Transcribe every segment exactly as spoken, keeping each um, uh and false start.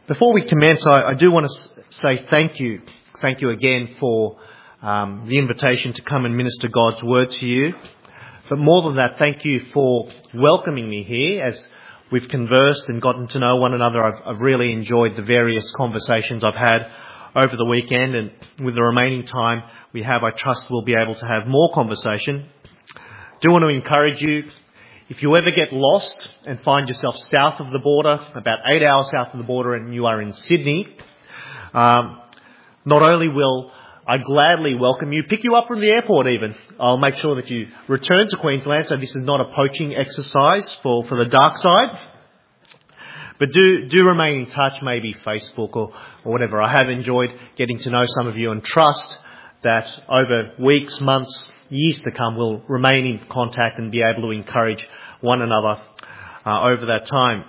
Before we commence, I, I do want to say thank you. Thank you again for um, the invitation to come and minister God's word to you. But more than that, thank you for welcoming me here as we've conversed and gotten to know one another. I've, I've really enjoyed the various conversations I've had over the weekend, and with the remaining time we have, I trust we'll be able to have more conversation. I do want to encourage you, if you ever get lost and find yourself south of the border, about eight hours south of the border, and you are in Sydney, um, not only will I gladly welcome you, pick you up from the airport even. I'll make sure that you return to Queensland, so this is not a poaching exercise for, for the dark side. But do do remain in touch, maybe Facebook or, or whatever. I have enjoyed getting to know some of you and trust that over weeks, months, years to come, we'll remain in contact and be able to encourage one another uh, over that time.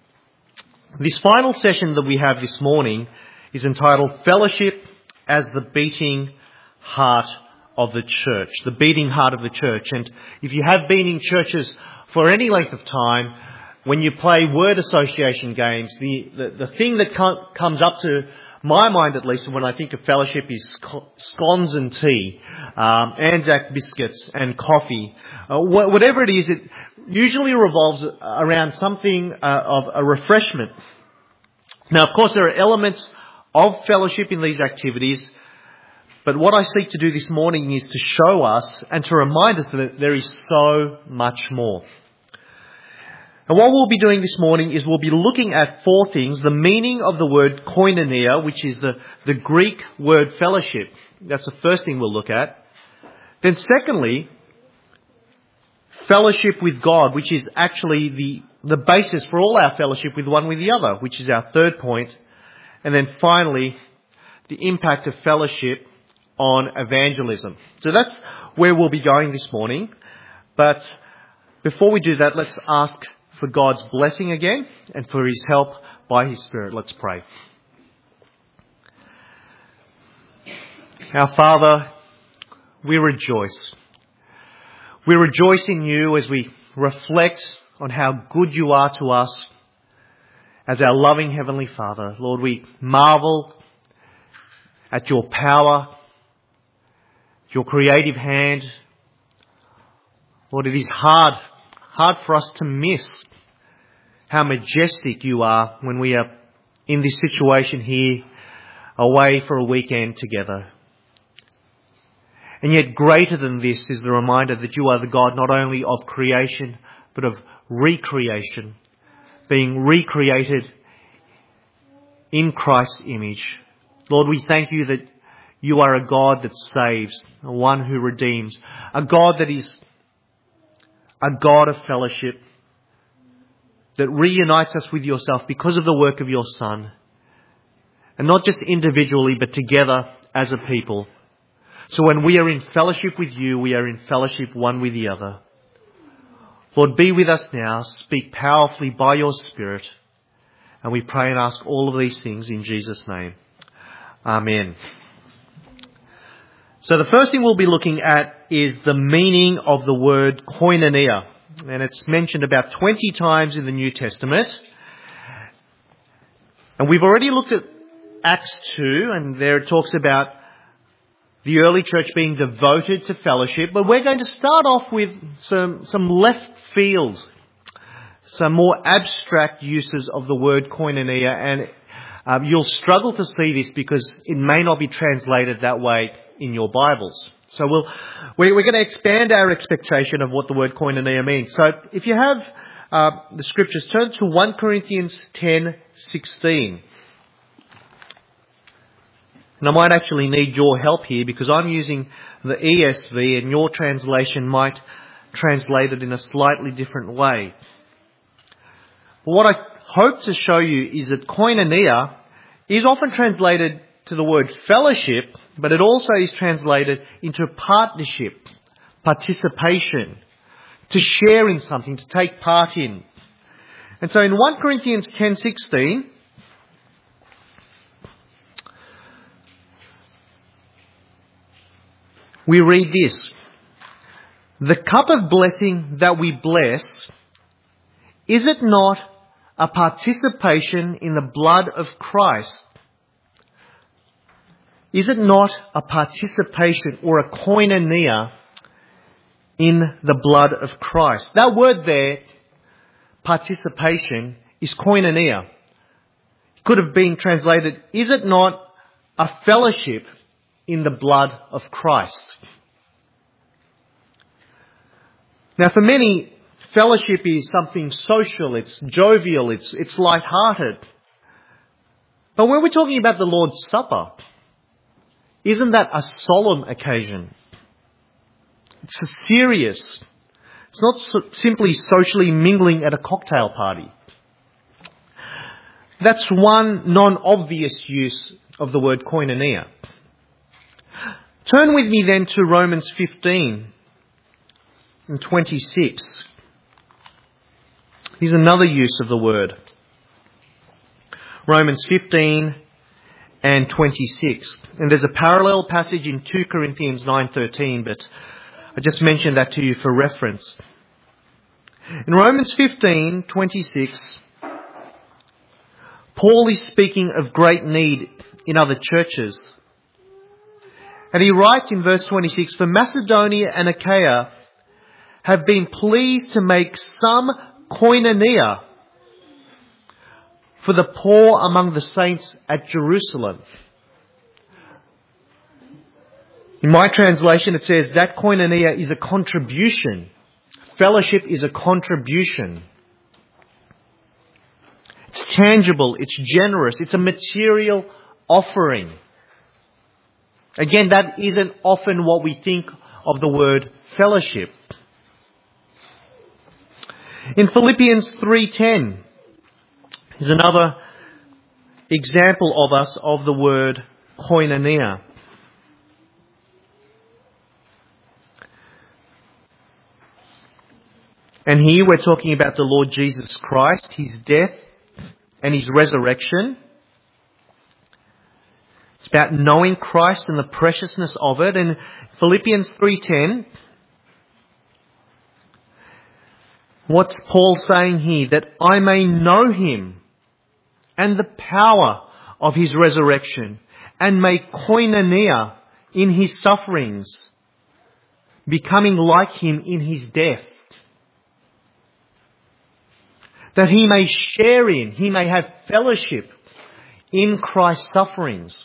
This final session that we have this morning is entitled Fellowship as the Beating Heart of the Church. The beating heart of the church. And if you have been in churches for any length of time, when you play word association games, the, the, the thing that com- comes up to my mind, at least, when I think of fellowship, is scones and tea, um, Anzac biscuits and coffee. Uh, wh- whatever it is, it usually revolves around something uh, of a refreshment. Now, of course, there are elements of fellowship in these activities, but what I seek to do this morning is to show us and to remind us that there is so much more. And what we'll be doing this morning is we'll be looking at four things. The meaning of the word koinonia, which is the, the Greek word fellowship. That's the first thing we'll look at. Then secondly, fellowship with God, which is actually the, the basis for all our fellowship with one with the other, which is our third point. And then finally, the impact of fellowship on evangelism. So that's where we'll be going this morning. But before we do that, let's ask for God's blessing again and for His help by His Spirit. Let's pray. Our Father, we rejoice. We rejoice in You as we reflect on how good You are to us as our loving Heavenly Father. Lord, we marvel at Your power, Your creative hand. Lord, it is hard, hard for us to miss how majestic You are when we are in this situation here, away for a weekend together. And yet greater than this is the reminder that You are the God not only of creation, but of recreation, being recreated in Christ's image. Lord, we thank You that You are a God that saves, a one who redeems, a God that is a God of fellowship, that reunites us with Yourself because of the work of Your Son. And not just individually, but together as a people. So when we are in fellowship with You, we are in fellowship one with the other. Lord, be with us now. Speak powerfully by Your Spirit. And we pray and ask all of these things in Jesus' name. Amen. So the first thing we'll be looking at is the meaning of the word koinonia. And it's mentioned about twenty times in the New Testament. And we've already looked at Acts two, and there it talks about the early church being devoted to fellowship. But we're going to start off with some, some left field, some more abstract uses of the word koinonia. And uh, you'll struggle to see this because it may not be translated that way in your Bibles. So we'll, we're going to expand our expectation of what the word koinonia means. So if you have uh, the scriptures, turn to First Corinthians ten sixteen. And I might actually need your help here because I'm using the E S V and your translation might translate it in a slightly different way. But what I hope to show you is that koinonia is often translated to the word fellowship, but it also is translated into partnership, participation, to share in something, to take part in. And so in First Corinthians ten sixteen, we read this: "The cup of blessing that we bless, is it not a participation in the blood of Christ? Is it not a participation or a koinonia in the blood of Christ? That word there, participation, is koinonia. It could have been translated, is it not a fellowship in the blood of Christ? Now for many, fellowship is something social, it's jovial, it's, it's light-hearted. But when we're talking about the Lord's Supper, isn't that a solemn occasion? It's a serious. It's not so simply socially mingling at a cocktail party. That's one non-obvious use of the word koinonia. Turn with me then to Romans fifteen and twenty-six. Here's another use of the word. Romans fifteen and twenty-six. And there's a parallel passage in two Corinthians nine thirteen, but I just mentioned that to you for reference. In Romans fifteen twenty-six, Paul is speaking of great need in other churches. And he writes in verse twenty-six, "For Macedonia and Achaia have been pleased to make some koinonia for the poor among the saints at Jerusalem." In my translation it says that koinonia is a contribution. Fellowship is a contribution. It's tangible, it's generous, it's a material offering. Again, that isn't often what we think of the word fellowship. In Philippians three ten, is another example of us of the word koinonia. And here we're talking about the Lord Jesus Christ, His death and His resurrection. It's about knowing Christ and the preciousness of it. And Philippians three ten, what's Paul saying here? That I may know Him and the power of His resurrection, and may koinonia in His sufferings, becoming like Him in His death. That he may share in, he may have fellowship in Christ's sufferings.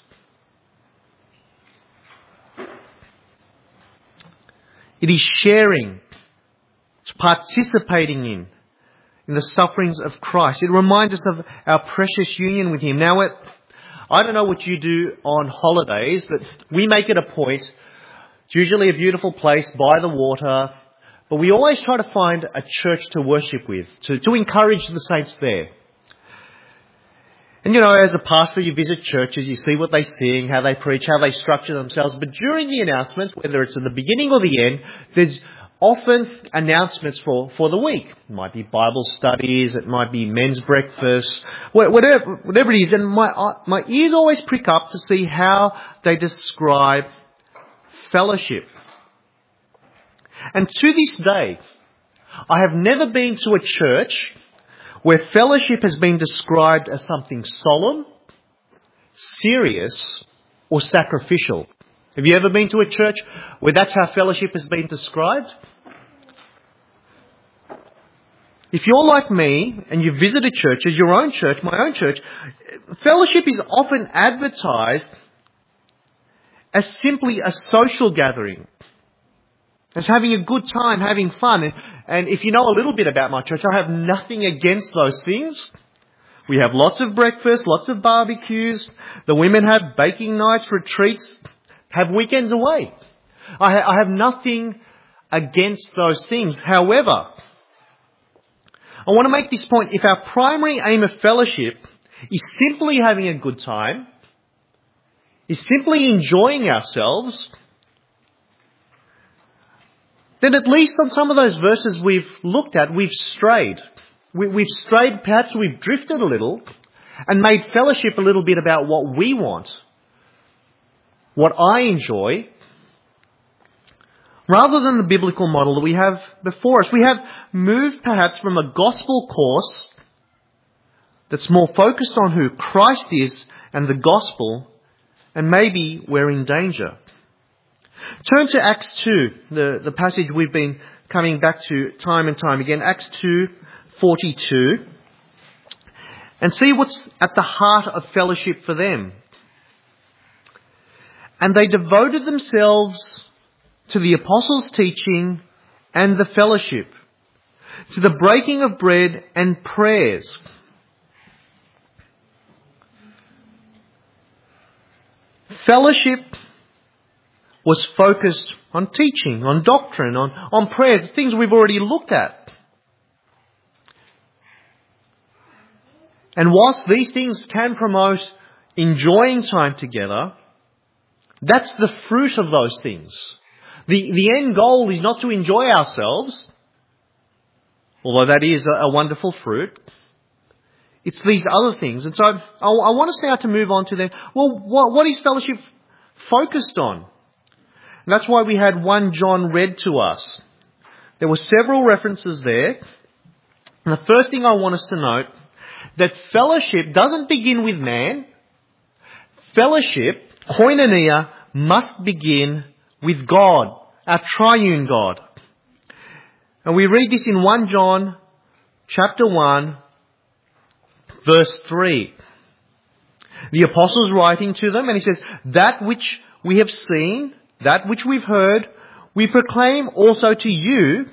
It is sharing, it's participating in, in the sufferings of Christ. It reminds us of our precious union with Him. Now, it, I don't know what you do on holidays, but we make it a point. It's usually a beautiful place by the water, but we always try to find a church to worship with, to, to encourage the saints there. And you know, as a pastor, you visit churches, you see what they sing, how they preach, how they structure themselves. But during the announcements, whether it's at the beginning or the end, there's often announcements for, for the week. It might be Bible studies, it might be men's breakfast, whatever, whatever it is. And my, my ears always prick up to see how they describe fellowship. And to this day, I have never been to a church where fellowship has been described as something solemn, serious, or sacrificial. Have you ever been to a church where that's how fellowship has been described? If you're like me and you visited churches, your own church, my own church, fellowship is often advertised as simply a social gathering, as having a good time, having fun. And, and if you know a little bit about my church, I have nothing against those things. We have lots of breakfast, lots of barbecues. The women have baking nights, retreats, have weekends away. I, ha- I have nothing against those things. However, I want to make this point. If our primary aim of fellowship is simply having a good time, is simply enjoying ourselves, then at least on some of those verses we've looked at, we've strayed. We, we've strayed, perhaps we've drifted a little and made fellowship a little bit about what we want, what I enjoy, rather than the biblical model that we have before us. We have moved perhaps from a gospel course that's more focused on who Christ is and the gospel, and maybe we're in danger. Turn to Acts two, the, the passage we've been coming back to time and time again, Acts two forty-two, and see what's at the heart of fellowship for them. And they devoted themselves to the apostles' teaching and the fellowship, to the breaking of bread and prayers. Fellowship was focused on teaching, on doctrine, on, on prayers, things we've already looked at. And whilst these things can promote enjoying time together, that's the fruit of those things. The, the end goal is not to enjoy ourselves, although that is a, a wonderful fruit. It's these other things. And so I, I want us now to move on to then, well, what, what is fellowship focused on? And that's why we had First John read to us. There were several references there. And the first thing I want us to note, that fellowship doesn't begin with man. Fellowship, koinonia, must begin with God, our triune God. And we read this in First John chapter one, verse three. The apostle's writing to them and he says, that which we have seen, that which we've heard, we proclaim also to you.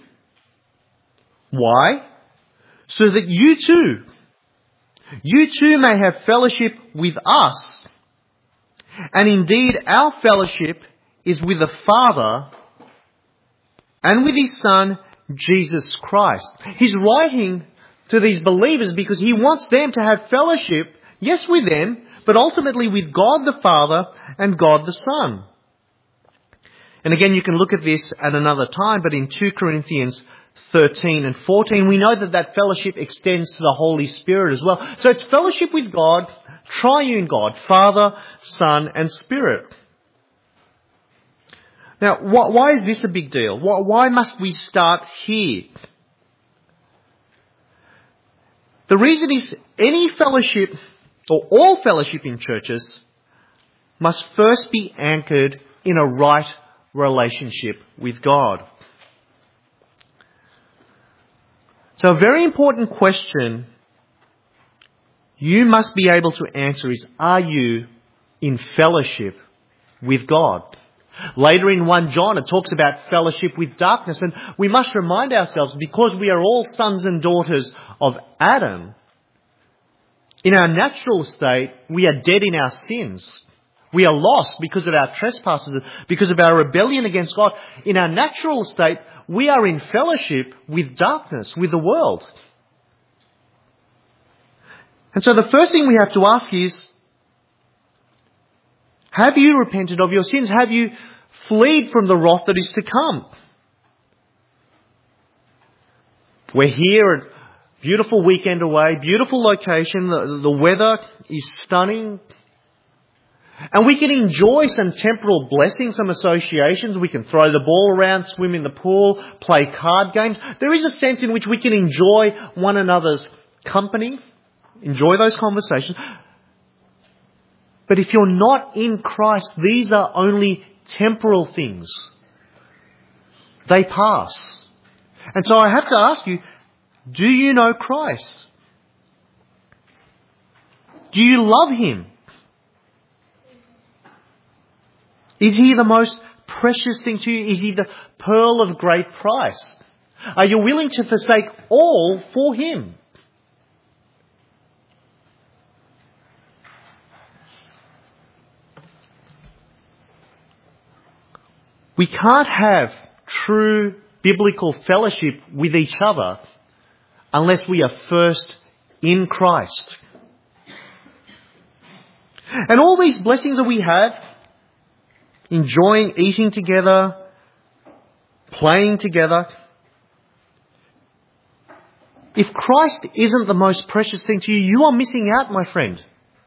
Why? So that you too, you too may have fellowship with us. And indeed our fellowship is with the Father and with His Son, Jesus Christ. He's writing to these believers because He wants them to have fellowship, yes, with them, but ultimately with God the Father and God the Son. And again, you can look at this at another time, but in Second Corinthians thirteen and fourteen, we know that that fellowship extends to the Holy Spirit as well. So it's fellowship with God, triune God, Father, Son and Spirit. Now, why is this a big deal? Why must we start here? The reason is any fellowship, or all fellowship in churches, must first be anchored in a right relationship with God. So a very important question you must be able to answer is, are you in fellowship with God? Later in First John it talks about fellowship with darkness, and we must remind ourselves, because we are all sons and daughters of Adam, in our natural state we are dead in our sins. We are lost because of our trespasses, because of our rebellion against God. In our natural state we are in fellowship with darkness, with the world. And so the first thing we have to ask is, have you repented of your sins? Have you fled from the wrath that is to come? We're here at beautiful weekend away, beautiful location, the, the weather is stunning. And we can enjoy some temporal blessings, some associations. We can throw the ball around, swim in the pool, play card games. There is a sense in which we can enjoy one another's company, enjoy those conversations. But if you're not in Christ, these are only temporal things. They pass. And so I have to ask you, do you know Christ? Do you love Him? Is He the most precious thing to you? Is He the pearl of great price? Are you willing to forsake all for Him? We can't have true biblical fellowship with each other unless we are first in Christ. And all these blessings that we have, enjoying eating together, playing together, if Christ isn't the most precious thing to you, you are missing out, my friend.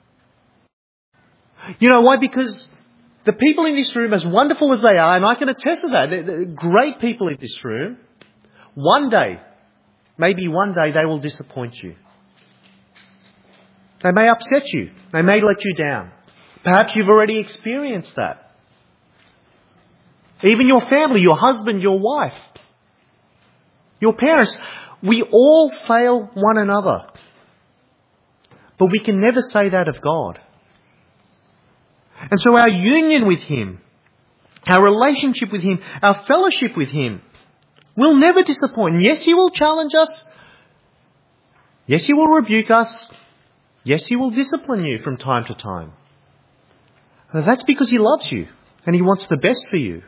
You know why? Because the people in this room, as wonderful as they are, and I can attest to that, they're, they're great people in this room, one day, maybe one day they will disappoint you. They may upset you. They may let you down. Perhaps you've already experienced that. Even your family, your husband, your wife, your parents, we all fail one another. But we can never say that of God. And so our union with Him, our relationship with Him, our fellowship with Him will never disappoint. And yes, He will challenge us. Yes, He will rebuke us. Yes, He will discipline you from time to time. But that's because He loves you and He wants the best for you.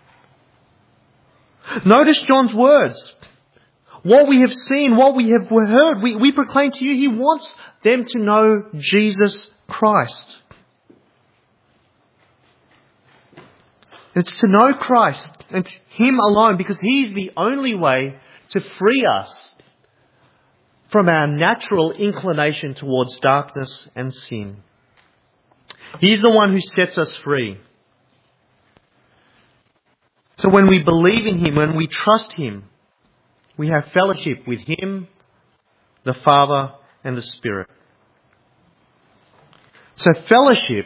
Notice John's words. What we have seen, what we have heard, we, we proclaim to you. He wants them to know Jesus Christ. It's to know Christ and Him alone, because He's the only way to free us from our natural inclination towards darkness and sin. He's the one who sets us free. So when we believe in Him, when we trust Him, we have fellowship with Him, the Father and the Spirit. So fellowship,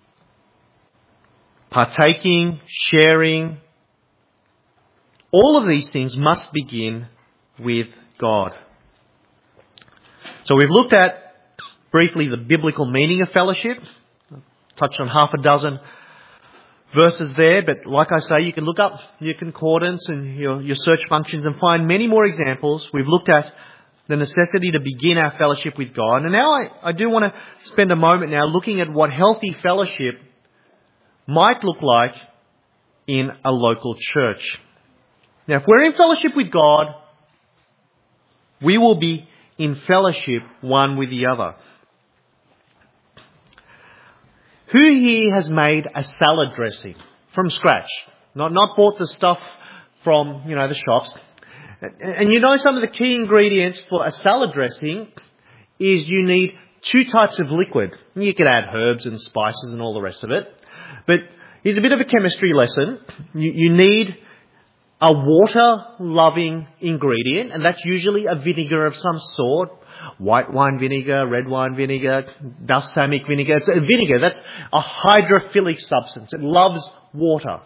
partaking, sharing, all of these things must begin with God. So we've looked at briefly the biblical meaning of fellowship. Touched on half a dozen verses there, but like I say, you can look up your concordance and your, your search functions and find many more examples. We've looked at the necessity to begin our fellowship with God. And now I, I do want to spend a moment now looking at what healthy fellowship might look like in a local church. Now, if we're in fellowship with God, we will be in fellowship one with the other. Who here has made a salad dressing from scratch? Not not bought the stuff from, you know, the shops. And, and you know some of the key ingredients for a salad dressing is you need two types of liquid. You could add herbs and spices and all the rest of it. But here's a bit of a chemistry lesson. You, you need a water-loving ingredient, and that's usually a vinegar of some sort. White wine vinegar, red wine vinegar, balsamic vinegar. It's a vinegar. That's a hydrophilic substance. It loves water.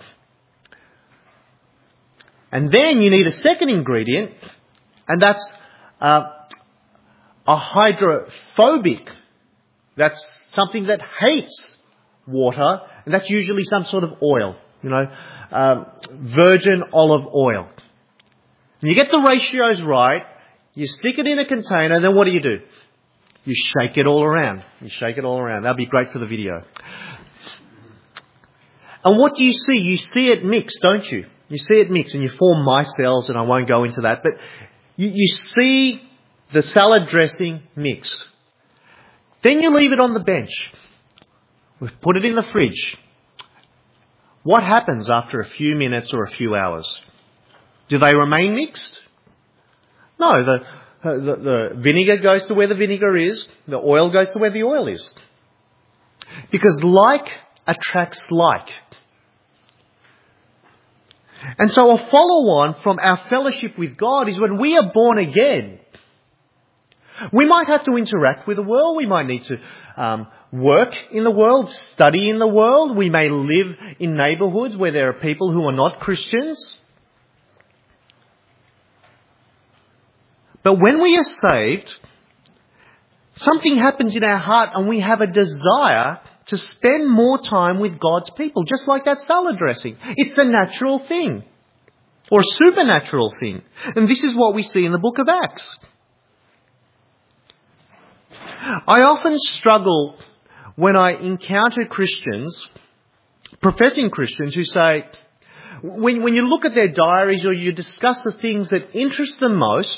And then you need a second ingredient, and that's uh, a hydrophobic. That's something that hates water, and that's usually some sort of oil, you know, um, virgin olive oil. And you get the ratios right. You stick it in a container, then what do you do? You shake it all around. You shake it all around. That'd be great for the video. And what do you see? You see it mixed, don't you? You see it mixed, and you form micelles, and I won't go into that. But you, you see the salad dressing mix. Then you leave it on the bench. We've put it in the fridge. What happens after a few minutes or a few hours? Do they remain mixed? No, the, the, the vinegar goes to where the vinegar is. The oil goes to where the oil is. Because like attracts like. And so a follow-on from our fellowship with God is when we are born again. We might have to interact with the world. We might need to um, work in the world, study in the world. We may live in neighbourhoods where there are people who are not Christians. But when we are saved, something happens in our heart and we have a desire to spend more time with God's people, just like that salad dressing. It's a natural thing, or a supernatural thing. And this is what we see in the book of Acts. I often struggle when I encounter Christians, professing Christians, who say, when, when you look at their diaries or you discuss the things that interest them most,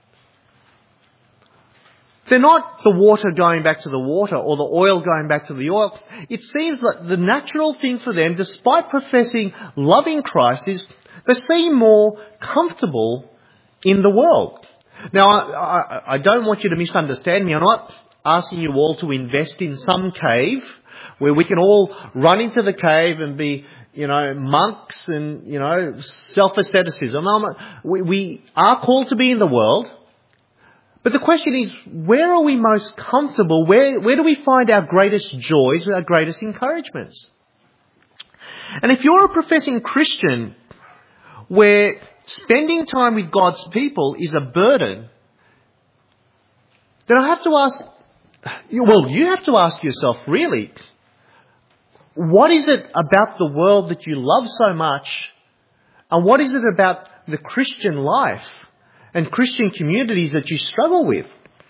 they're not the water going back to the water or the oil going back to the oil. It seems that the natural thing for them, despite professing loving Christ, is they seem more comfortable in the world. Now, I, I, I don't want you to misunderstand me. I'm not asking you all to invest in some cave where we can all run into the cave and be, you know, monks and, you know, self-asceticism. We, we are called to be in the world. But the question is, where are we most comfortable? Where, where do we find our greatest joys, our greatest encouragements? And if you're a professing Christian where spending time with God's people is a burden, then I have to ask, well, you have to ask yourself, really, what is it about the world that you love so much? And what is it about the Christian life and Christian communities that you struggle with?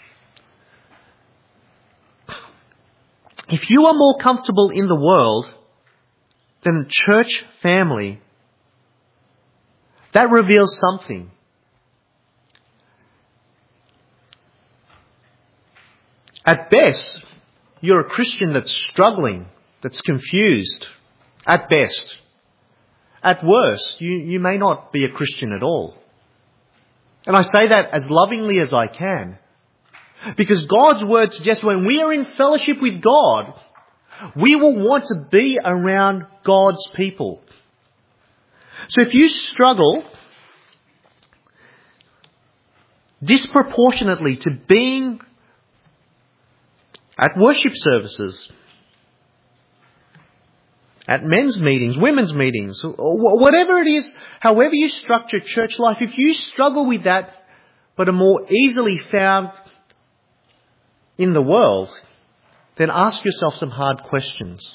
If you are more comfortable in the world than church family, that reveals something. At best, you're a Christian that's struggling, that's confused. At best. At worst, you, you may not be a Christian at all. And I say that as lovingly as I can. Because God's word suggests when we are in fellowship with God, we will want to be around God's people. So if you struggle disproportionately to being at worship services, at men's meetings, women's meetings, whatever it is, however you structure church life, if you struggle with that but are more easily found in the world, then ask yourself some hard questions.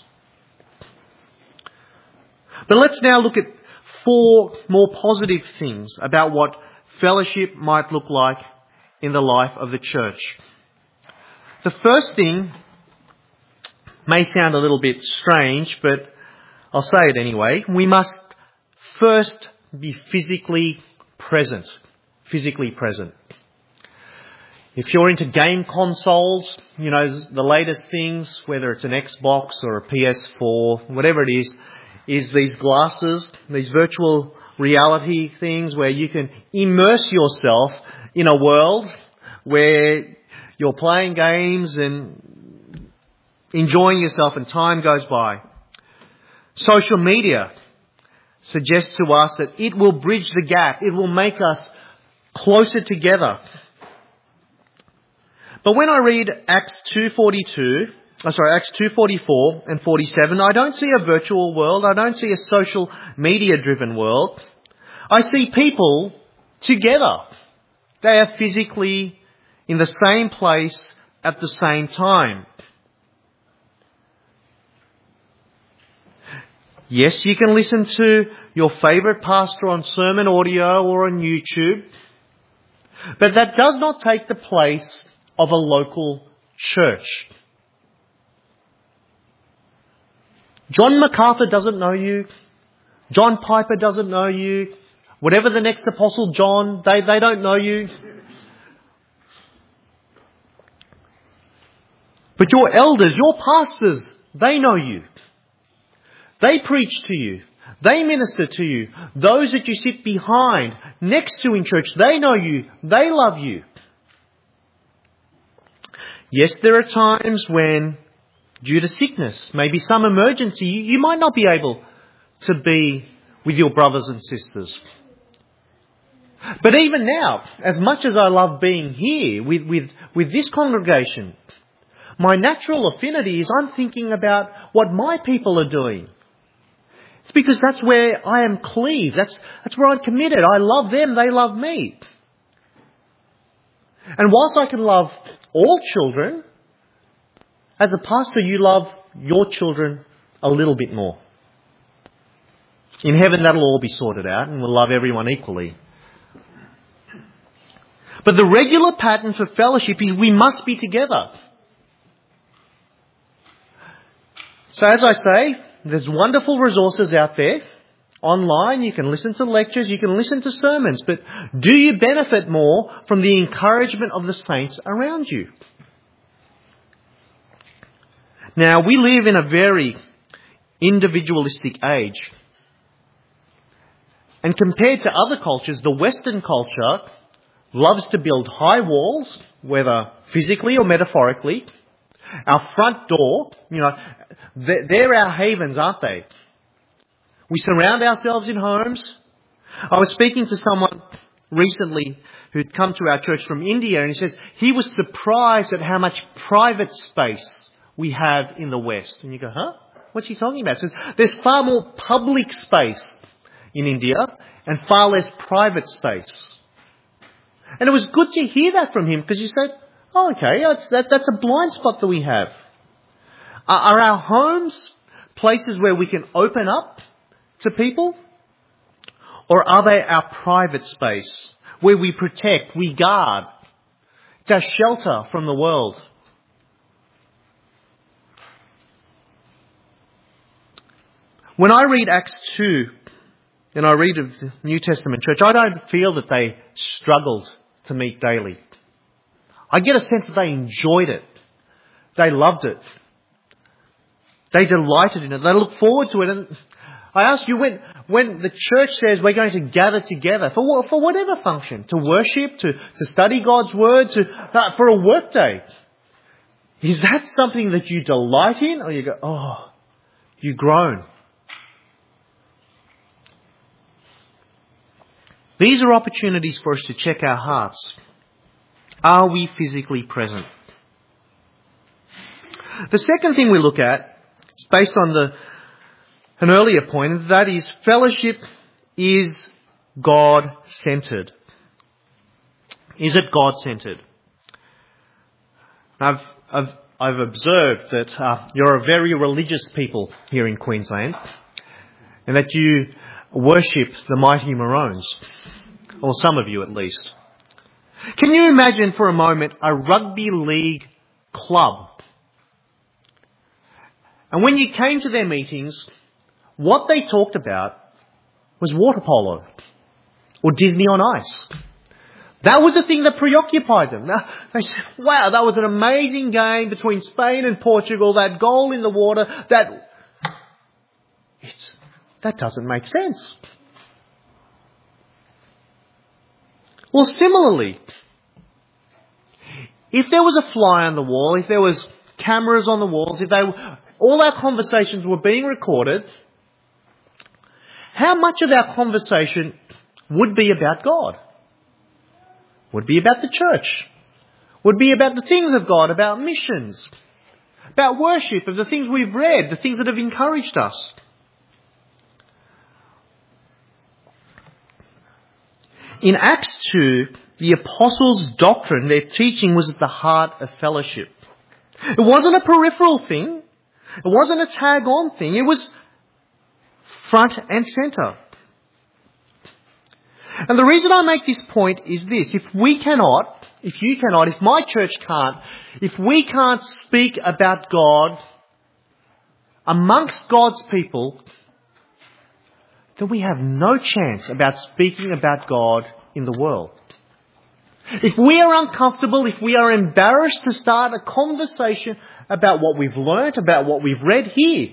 But let's now look at four more positive things about what fellowship might look like in the life of the church. The first thing may sound a little bit strange, but I'll say it anyway. We must first be physically present. Physically present. If you're into game consoles, you know, the latest things, whether it's an Xbox or a P S four, whatever it is, is these glasses, these virtual reality things where you can immerse yourself in a world where you're playing games and enjoying yourself and time goes by. Social media suggests to us that it will bridge the gap. It will make us closer together. But when I read Acts two forty-two, oh sorry, Acts two forty-four and forty-seven, I don't see a virtual world. I don't see a social media driven world. I see people together. They are physically in the same place at the same time. Yes, you can listen to your favourite pastor on sermon audio or on YouTube, but that does not take the place of a local church. John MacArthur doesn't know you. John Piper doesn't know you. Whatever the next Apostle John, they, they don't know you. But your elders, your pastors, they know you. They preach to you. They minister to you. Those that you sit behind, next to in church, they know you. They love you. Yes, there are times when, due to sickness, maybe some emergency, you might not be able to be with your brothers and sisters. But even now, as much as I love being here with, with, with this congregation, my natural affinity is I'm thinking about what my people are doing. It's because that's where I am cleaved. That's, that's where I'm committed. I love them. They love me. And whilst I can love all children, as a pastor, you love your children a little bit more. In heaven, that'll all be sorted out and we'll love everyone equally. But the regular pattern for fellowship is we must be together. So as I say, there's wonderful resources out there. Online, you can listen to lectures, you can listen to sermons, but do you benefit more from the encouragement of the saints around you? Now, we live in a very individualistic age. And compared to other cultures, the Western culture loves to build high walls, whether physically or metaphorically. Our front door, you know, they're our havens, aren't they? We surround ourselves in homes. I was speaking to someone recently who'd come to our church from India, and he says he was surprised at how much private space we have in the West. And you go, huh? What's he talking about? He says there's far more public space in India and far less private space. And it was good to hear that from him, because you said, oh, okay, that's, that, that's a blind spot that we have. Are, are our homes places where we can open up to people? Or are they our private space where we protect, we guard? It's our shelter from the world. When I read Acts two, and I read of the New Testament church, I don't feel that they struggled to meet daily. I get a sense that they enjoyed it. They loved it. They delighted in it. They look forward to it. And I ask you, when when the church says we're going to gather together for for whatever function, to worship, to, to study God's word, to uh, for a work day, is that something that you delight in, or you go, oh, you groan? These are opportunities for us to check our hearts. Are we physically present? The second thing we look at is based on the an earlier point, and that is fellowship is God-centered. Is it God-centered? I've, I've, I've observed that uh, you're a very religious people here in Queensland, and that you worship the mighty Maroons, or some of you at least. Can you imagine for a moment a rugby league club? And when you came to their meetings, what they talked about was water polo or Disney on Ice. That was the thing that preoccupied them. They said, wow, that was an amazing game between Spain and Portugal, that goal in the water, that... It's, that doesn't make sense. Well, similarly, if there was a fly on the wall, if there was cameras on the walls, if they, all our conversations were being recorded, how much of our conversation would be about God? Would be about the church? Would be about the things of God, about missions, about worship, of the things we've read, the things that have encouraged us? In Acts two, the apostles' doctrine, their teaching, was at the heart of fellowship. It wasn't a peripheral thing. It wasn't a tag-on thing. It was front and centre. And the reason I make this point is this. If we cannot, if you cannot, if my church can't, if we can't speak about God amongst God's people, then we have no chance about speaking about God in the world. If we are uncomfortable, if we are embarrassed to start a conversation about what we've learnt, about what we've read here.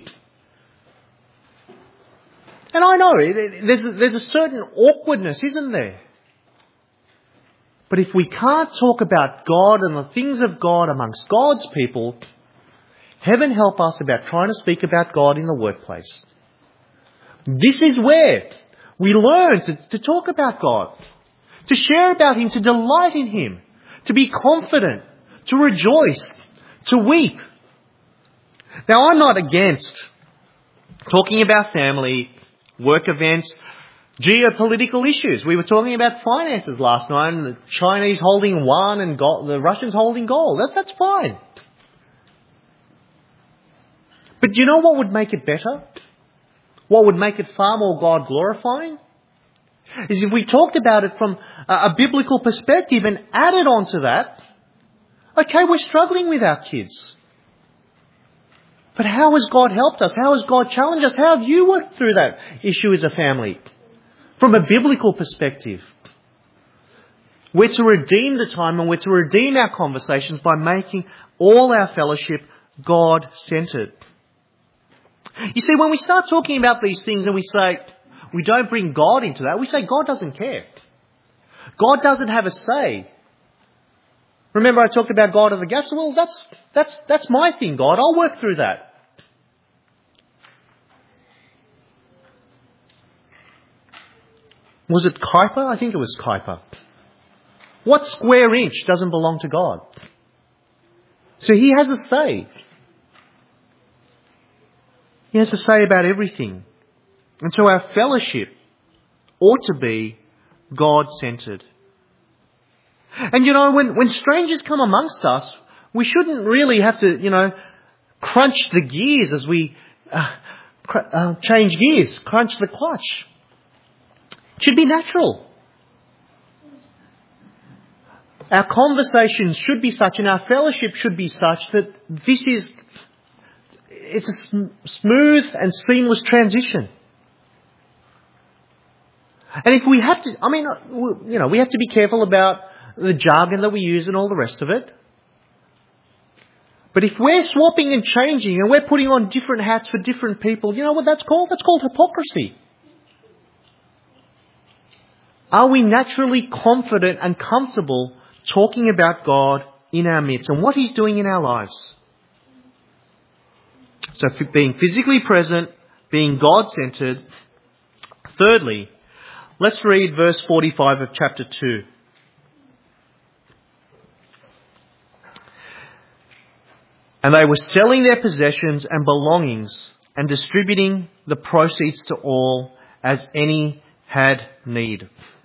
And I know, there's a, there's a certain awkwardness, isn't there? But if we can't talk about God and the things of God amongst God's people, heaven help us about trying to speak about God in the workplace. This is where we learn to, to talk about God, to share about Him, to delight in Him, to be confident, to rejoice, to weep. Now, I'm not against talking about family, work events, geopolitical issues. We were talking about finances last night, and the Chinese holding yuan and gold, the Russians holding gold. That, that's fine. But do you know what would make it better? What would make it far more God glorifying? Is if we talked about it from a, a biblical perspective and added on to that, okay, we're struggling with our kids. But how has God helped us? How has God challenged us? How have you worked through that issue as a family? From a biblical perspective. We're to redeem the time, and we're to redeem our conversations by making all our fellowship God-centered. You see, when we start talking about these things and we say, we don't bring God into that, we say God doesn't care. God doesn't have a say. Remember I talked about God of the gaps? Well, that's, that's, that's my thing, God. I'll work through that. Was it Kuyper? I think it was Kuyper. What square inch doesn't belong to God? So he has a say. He has a say about everything. And so our fellowship ought to be God-centred. And you know, when, when strangers come amongst us, we shouldn't really have to, you know, crunch the gears as we uh, cr- uh, change gears, crunch the clutch. It should be natural. Our conversations should be such and our fellowship should be such that this is, it's a sm- smooth and seamless transition. And if we have to, I mean, you know, we have to be careful about the jargon that we use and all the rest of it. But if we're swapping and changing and we're putting on different hats for different people, you know what that's called? That's called hypocrisy. Are we naturally confident and comfortable talking about God in our midst and what He's doing in our lives? So being physically present, being God-centred. Thirdly, let's read verse forty-five of chapter two. And they were selling their possessions and belongings and distributing the proceeds to all as any had need.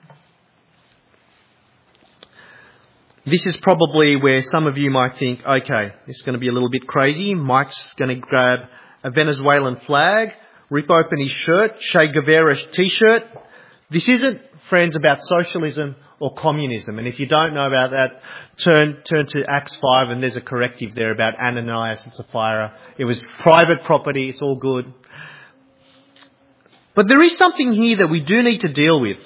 This is probably where some of you might think, okay, this is going to be a little bit crazy. Mike's going to grab a Venezuelan flag, rip open his shirt, Che Guevara t-shirt. This isn't, friends, about socialism or communism. And if you don't know about that, turn turn to Acts five and there's a corrective there about Ananias and Sapphira. It was private property, it's all good. But there is something here that we do need to deal with.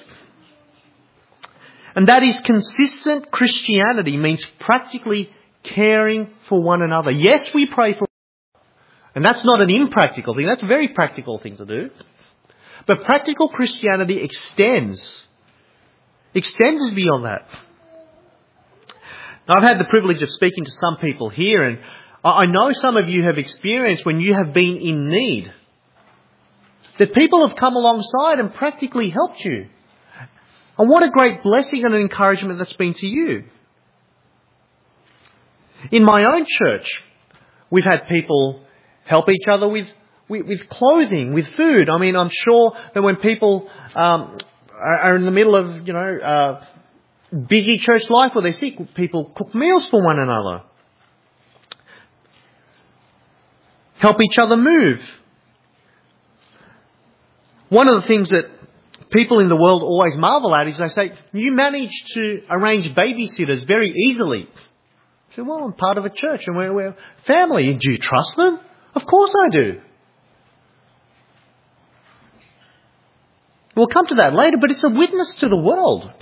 And that is consistent Christianity means practically caring for one another. Yes, we pray for one another. And that's not an impractical thing, that's a very practical thing to do. But practical Christianity extends, extends beyond that. Now, I've had the privilege of speaking to some people here, and I know some of you have experienced when you have been in need, that people have come alongside and practically helped you. And what a great blessing and an encouragement that's been to you. In my own church, we've had people help each other with With, with clothing, with food. I mean, I'm sure that when people um, are, are in the middle of, you know, uh, busy church life or they're sick, people cook meals for one another. Help each other move. One of the things that people in the world always marvel at is they say, you manage to arrange babysitters very easily. I say, well, I'm part of a church and we're, we're family. Do you trust them? Of course I do. We'll come to that later, but it's a witness to the world.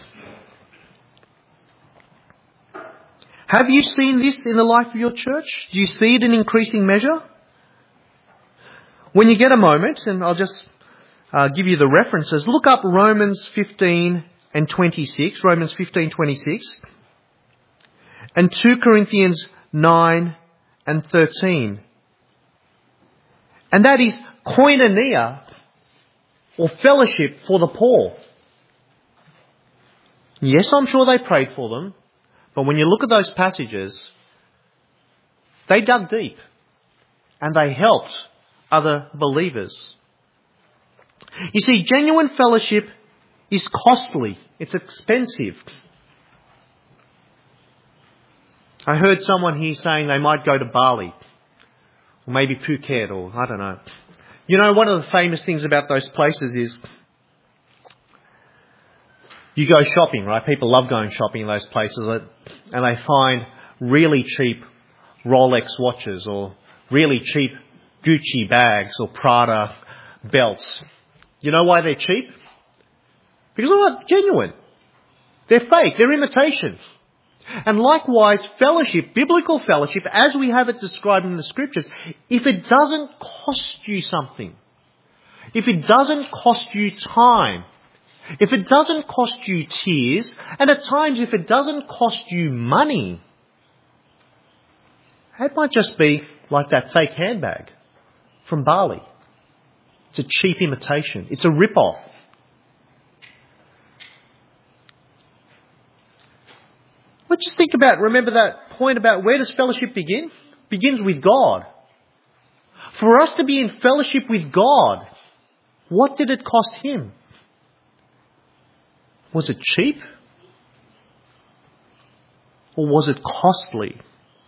Have you seen this in the life of your church? Do you see it in increasing measure? When you get a moment, and I'll just uh, give you the references, look up Romans fifteen and twenty-six, Romans fifteen twenty-six, and two Corinthians nine and thirteen. And that is koinonia, or fellowship for the poor. Yes, I'm sure they prayed for them, but when you look at those passages, they dug deep and they helped other believers. You see, genuine fellowship is costly. It's expensive. I heard someone here saying they might go to Bali, or maybe Phuket, or I don't know. You know, one of the famous things about those places is you go shopping, right? People love going shopping in those places and they find really cheap Rolex watches or really cheap Gucci bags or Prada belts. You know why they're cheap? Because they're not genuine. They're fake. They're imitation. And likewise, fellowship, biblical fellowship, as we have it described in the Scriptures, if it doesn't cost you something, if it doesn't cost you time, if it doesn't cost you tears, and at times if it doesn't cost you money, it might just be like that fake handbag from Bali. It's a cheap imitation. It's a rip-off. Let's just think about, remember that point about where does fellowship begin? It begins with God. For us to be in fellowship with God, what did it cost him? Was it cheap? Or was it costly?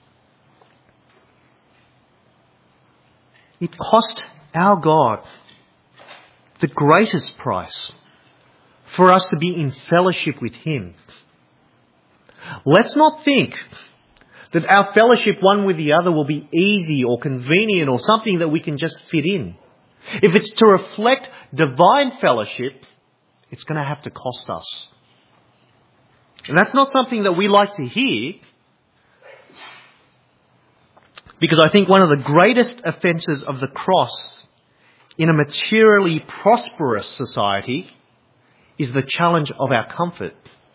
It cost our God the greatest price for us to be in fellowship with him. Let's not think that our fellowship one with the other will be easy or convenient or something that we can just fit in. If it's to reflect divine fellowship, it's going to have to cost us. And that's not something that we like to hear, because I think one of the greatest offences of the cross in a materially prosperous society is the challenge of our comfort.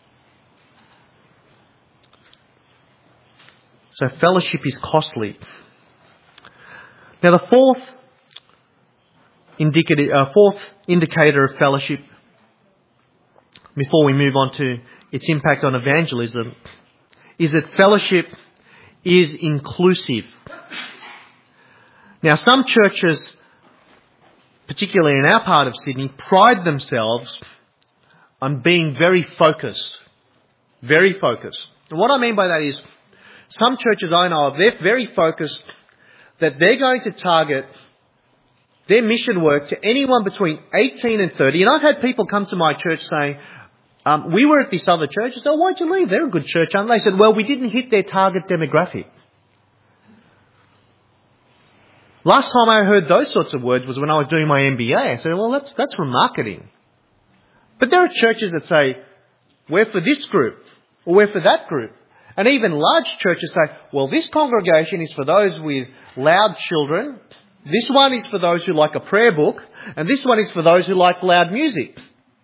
So fellowship is costly. Now the fourth indicator, uh, fourth indicator of fellowship, before we move on to its impact on evangelism, is that fellowship is inclusive. Now some churches, particularly in our part of Sydney, pride themselves on being very focused. Very focused. And what I mean by that is, some churches I know of, they're very focused that they're going to target their mission work to anyone between eighteen and thirty. And I've had people come to my church saying, um, we were at this other church. I said, oh, why'd you leave? They're a good church, aren't they? They said, well, we didn't hit their target demographic. Last time I heard those sorts of words was when I was doing my M B A. I said, well, that's, that's from marketing. But there are churches that say, we're for this group, or we're for that group. And even large churches say, well, this congregation is for those with loud children, this one is for those who like a prayer book, and this one is for those who like loud music.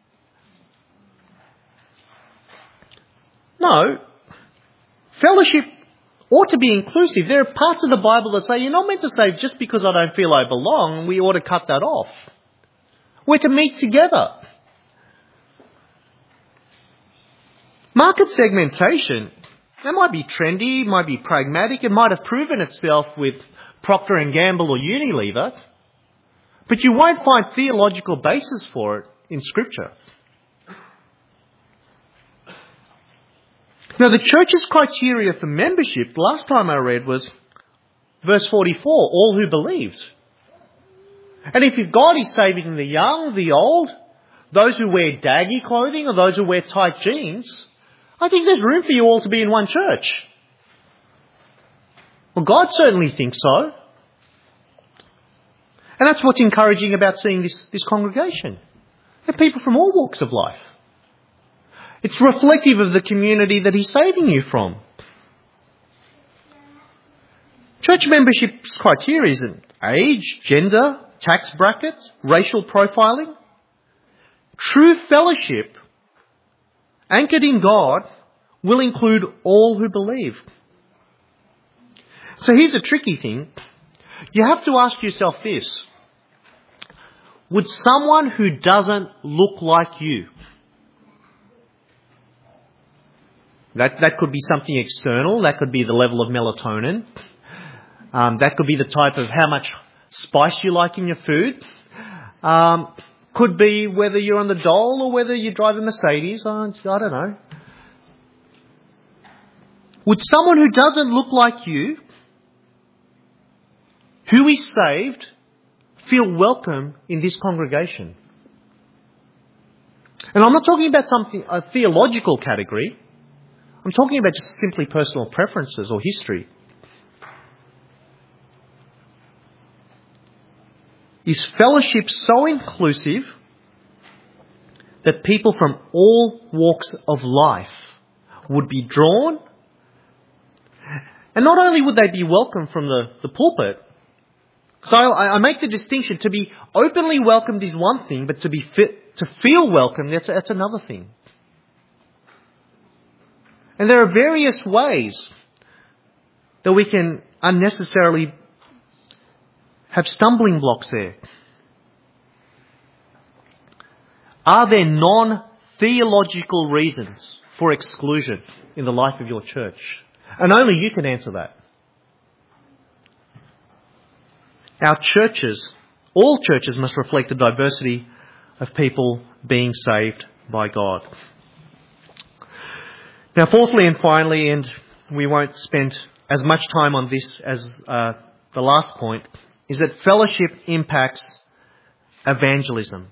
No. Fellowship ought to be inclusive. There are parts of the Bible that say you're not meant to say, just because I don't feel I belong, we ought to cut that off. We're to meet together. Market segmentation, that might be trendy, might be pragmatic, it might have proven itself with Procter and Gamble or Unilever, but you won't find theological basis for it in Scripture. Now the church's criteria for membership, the last time I read, was verse forty-four, all who believed. And if God is saving the young, the old, those who wear daggy clothing or those who wear tight jeans, I think there's room for you all to be in one church. Well, God certainly thinks so. And that's what's encouraging about seeing this, this congregation. They're people from all walks of life. It's reflective of the community that He's saving you from. Church membership's criteria isn't age, gender, tax brackets, racial profiling. True fellowship, anchored in God, will include all who believe. So here's a tricky thing. You have to ask yourself this. Would someone who doesn't look like you, that, that could be something external, that could be the level of melatonin, um, that could be the type of how much spice you like in your food, um, could be whether you're on the dole or whether you drive a Mercedes, I don't know. Would someone who doesn't look like you, who is saved, feel welcome in this congregation? And I'm not talking about something, a theological category. I'm talking about just simply personal preferences or history. Is fellowship so inclusive that people from all walks of life would be drawn? And not only would they be welcome from the, the pulpit, so I, I make the distinction, to be openly welcomed is one thing, but to be fit, to feel welcome, that's, that's another thing. And there are various ways that we can unnecessarily have stumbling blocks there. Are there non-theological reasons for exclusion in the life of your church? And only you can answer that. Our churches, all churches must reflect the diversity of people being saved by God. Now, fourthly and finally, and we won't spend as much time on this as uh, the last point, is that fellowship impacts evangelism.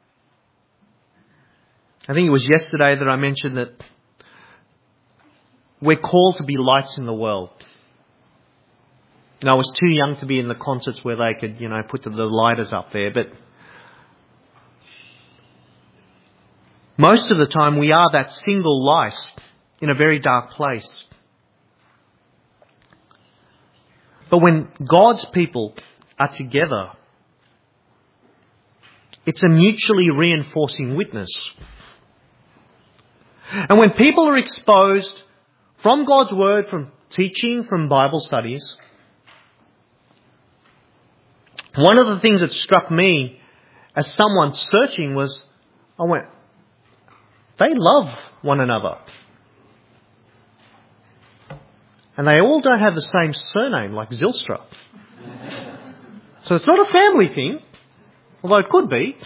I think it was yesterday that I mentioned that we're called to be lights in the world. And I was too young to be in the concerts where they could, you know, put the, the lighters up there, but most of the time we are that single light in a very dark place. But when God's people are together, it's a mutually reinforcing witness. And when people are exposed from God's Word, from teaching, from Bible studies, one of the things that struck me as someone searching was, I went, they love one another. And they all don't have the same surname, like Zylstra. So it's not a family thing, although it could be.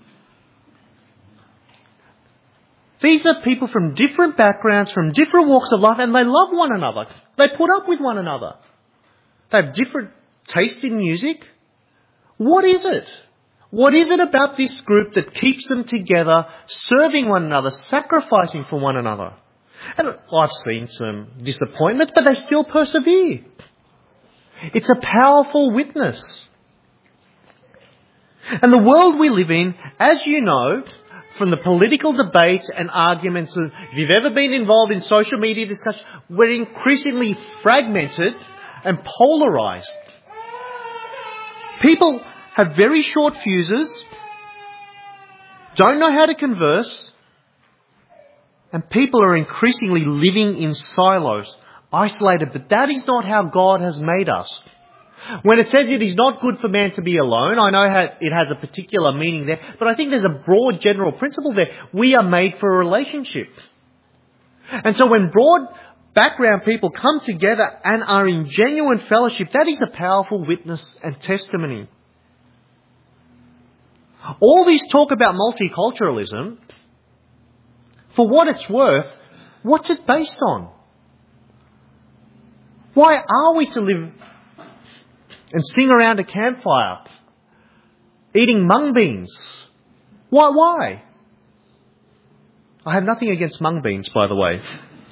These are people from different backgrounds, from different walks of life, and they love one another. They put up with one another. They have different taste in music. What is it? What is it about this group that keeps them together, serving one another, sacrificing for one another? And I've seen some disappointments, but they still persevere. It's a powerful witness. And the world we live in, as you know, from the political debates and arguments, if you've ever been involved in social media discussion, we're increasingly fragmented and polarised. People have very short fuses, don't know how to converse, and people are increasingly living in silos, isolated. But that is not how God has made us. When it says it is not good for man to be alone, I know how it has a particular meaning there, but I think there's a broad general principle there. We are made for a relationship. And so when broad background people come together and are in genuine fellowship, that is a powerful witness and testimony. All this talk about multiculturalism, for what it's worth, what's it based on? Why are we to live and sing around a campfire, eating mung beans? Why? Why? I have nothing against mung beans, by the way.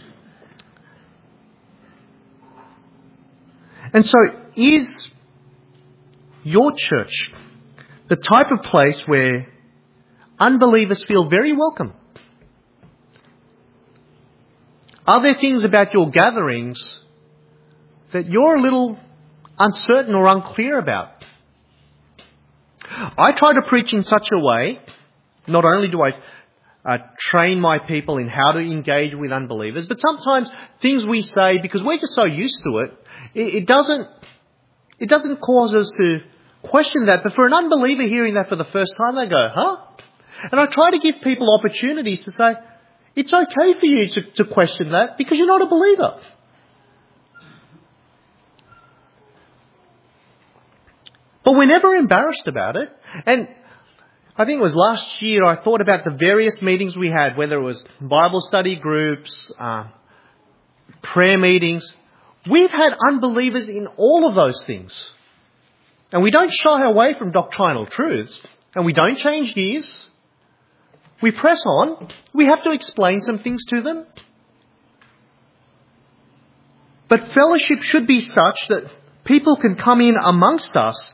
And so, is your church the type of place where unbelievers feel very welcome? Are there things about your gatherings that you're a little uncertain or unclear about? I try to preach in such a way, not only do I uh, train my people in how to engage with unbelievers, but sometimes things we say, because we're just so used to it, it, it doesn't it doesn't cause us to question that. But for an unbeliever hearing that for the first time, they go, huh? And I try to give people opportunities to say, it's okay for you to, to question that because you're not a believer. But we're never embarrassed about it. And I think it was last year I thought about the various meetings we had, whether it was Bible study groups, uh, prayer meetings. We've had unbelievers in all of those things. And we don't shy away from doctrinal truths. And we don't change gears. We press on. We have to explain some things to them. But fellowship should be such that people can come in amongst us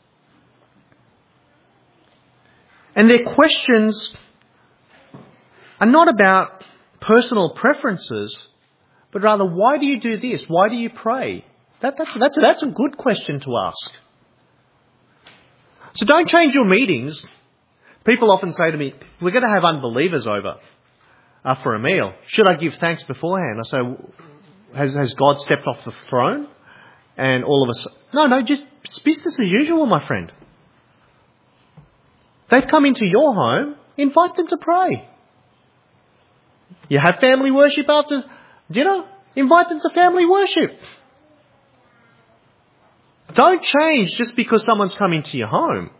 and their questions are not about personal preferences, but rather, why do you do this? Why do you pray? That, that's, that's, that's a good question to ask. So don't change your meetings. People often say to me, we're going to have unbelievers over uh, for a meal. Should I give thanks beforehand? I say, has, has God stepped off the throne? And all of us, no, no, just it's business as usual, my friend. They've come into your home, invite them to pray. You have family worship after dinner? Invite them to family worship. Don't change just because someone's coming to your home.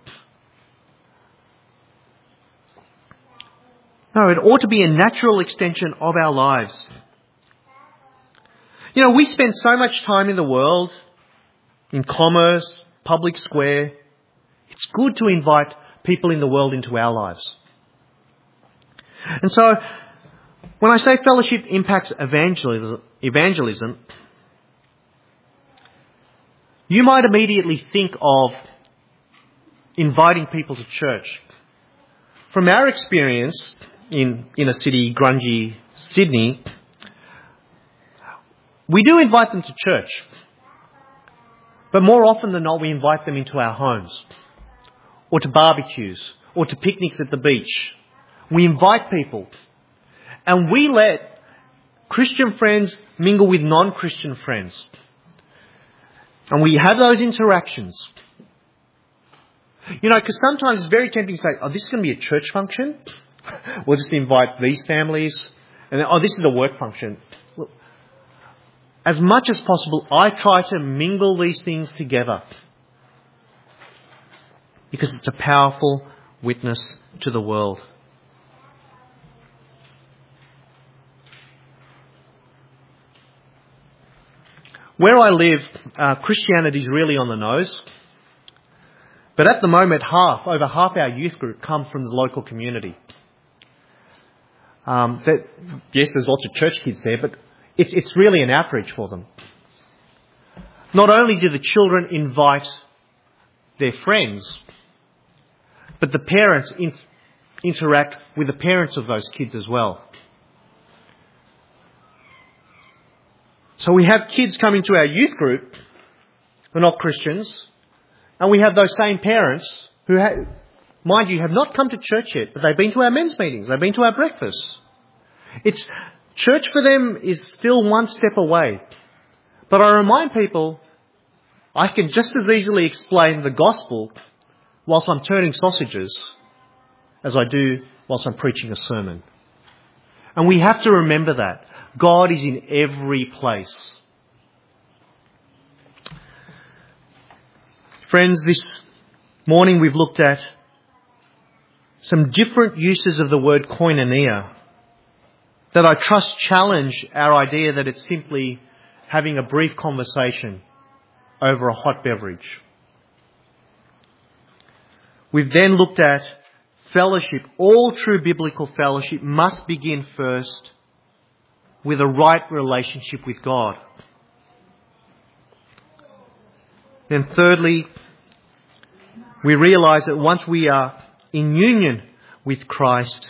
No, it ought to be a natural extension of our lives. You know, we spend so much time in the world, in commerce, public square. It's good to invite people in the world into our lives. And so, when I say fellowship impacts evangelism, evangelism, you might immediately think of inviting people to church. From our experience in inner city, grungy Sydney, we do invite them to church. But more often than not, we invite them into our homes, or to barbecues, or to picnics at the beach. We invite people, and we let Christian friends mingle with non-Christian friends. And we have those interactions. You know, because sometimes it's very tempting to say, oh, this is going to be a church function. We'll just invite these families. And then, oh, this is a work function. Well, as much as possible, I try to mingle these things together. Because it's a powerful witness to the world. Where I live, uh, Christianity is really on the nose. But at the moment, half, over half our youth group come from the local community. Um, that, yes, there's lots of church kids there, but it's, it's really an outreach for them. Not only do the children invite their friends, but the parents in, interact with the parents of those kids as well. So we have kids coming to our youth group who are not Christians, and we have those same parents who, have, mind you, have not come to church yet, but they've been to our men's meetings, they've been to our breakfasts. It's church for them is still one step away. But I remind people, I can just as easily explain the gospel whilst I'm turning sausages as I do whilst I'm preaching a sermon. And we have to remember that. God is in every place. Friends, this morning we've looked at some different uses of the word koinonia that I trust challenge our idea that it's simply having a brief conversation over a hot beverage. We've then looked at fellowship. All true biblical fellowship must begin first with a right relationship with God. Then thirdly, we realise that once we are in union with Christ,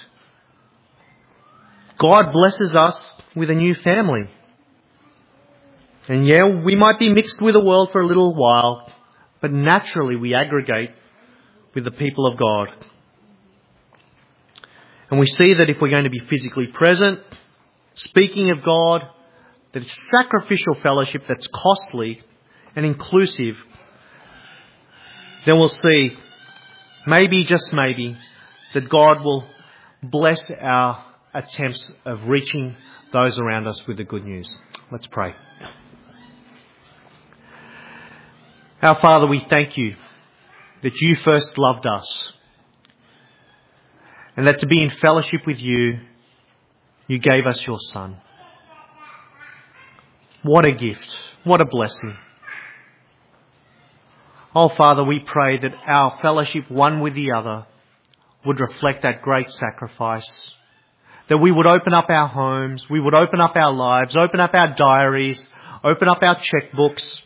God blesses us with a new family. And yeah, we might be mixed with the world for a little while, but naturally we aggregate with the people of God. And we see that if we're going to be physically present, speaking of God, that it's sacrificial fellowship that's costly and inclusive, then we'll see, maybe, just maybe, that God will bless our attempts of reaching those around us with the good news. Let's pray. Our Father, we thank you that you first loved us, and that to be in fellowship with you, you gave us your Son. What a gift. What a blessing. Oh, Father, we pray that our fellowship one with the other would reflect that great sacrifice. That we would open up our homes, we would open up our lives, open up our diaries, open up our checkbooks.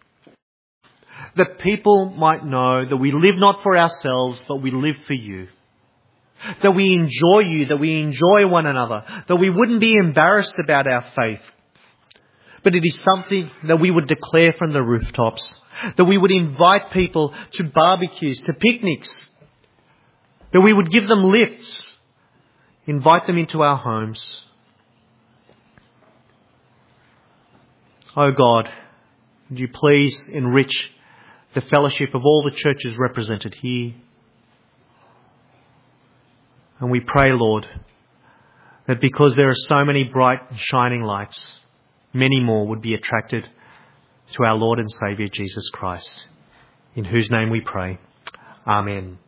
That people might know that we live not for ourselves, but we live for you. That we enjoy you, that we enjoy one another, that we wouldn't be embarrassed about our faith. But it is something that we would declare from the rooftops. That we would invite people to barbecues, to picnics. That we would give them lifts, invite them into our homes. Oh God, would you please enrich the fellowship of all the churches represented here. And we pray, Lord, that because there are so many bright and shining lights, many more would be attracted to our Lord and Saviour Jesus Christ, in whose name we pray. Amen.